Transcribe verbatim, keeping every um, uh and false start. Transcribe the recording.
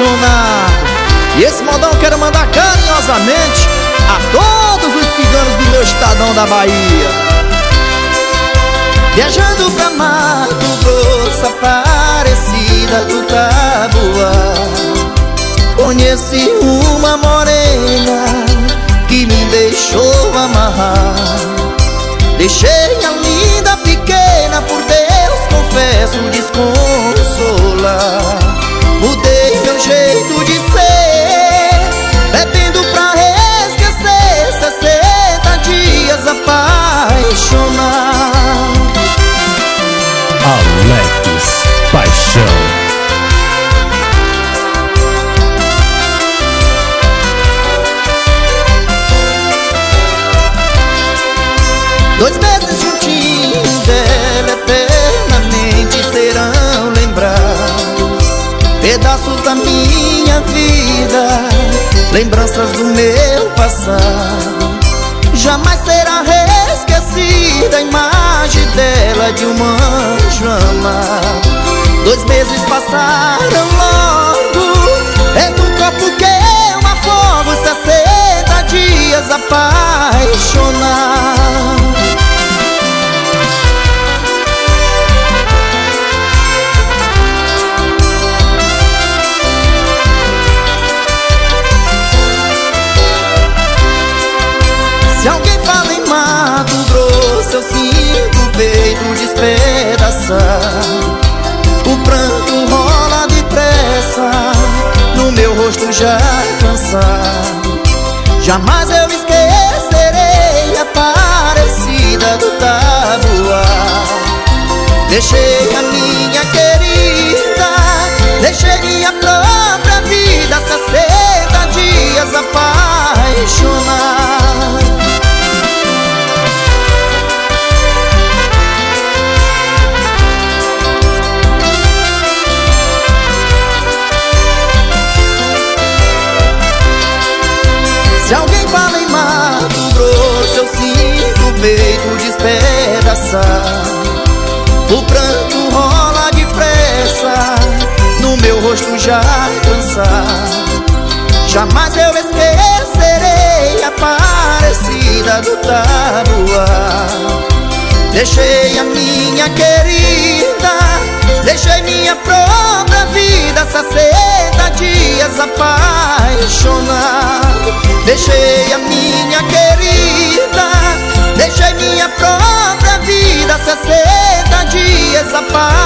apaixonado. E esse modão eu quero mandar carinhosamente a todos os ciganos do meu estadão da Bahia. Viajando pra Mato Grosso, Aparecida do Taboá, conheci uma morena que me deixou amarrar. Deixei a linda pequena, por Deus confesso, desconsolar. Mudei meu jeito de ser, bebendo pra esquecer, sessenta dias apaixonar. Alex Paixão. Dois meses juntinho dela, eternamente serão lembrados. Pedaços da minha vida, lembranças do meu passado. Jamais será esquecida a imagem dela, de um anjo amado. Dois meses passaram logo, é do copo que eu afogo, sessenta dias apaixonar. Se alguém fala em Mato Grosso, eu sinto o peito despedaçar. O pranto rola depressa, no meu rosto já cansado. Jamais eu esquecerei a Aparecida do Taboá. Deixei a minha querida, deixei minha própria vida, sessenta dias apaixonar. Se alguém fala em Mato Grosso, eu sinto o peito despedaçar. O pranto rola depressa, no meu rosto já cansado. Jamais eu esquecerei a Aparecida do Taboá. Deixei a minha querida, deixei minha própria vida, sessenta dias apaixonado. Deixei a minha querida, deixei minha própria vida, sessenta dias apaixonado.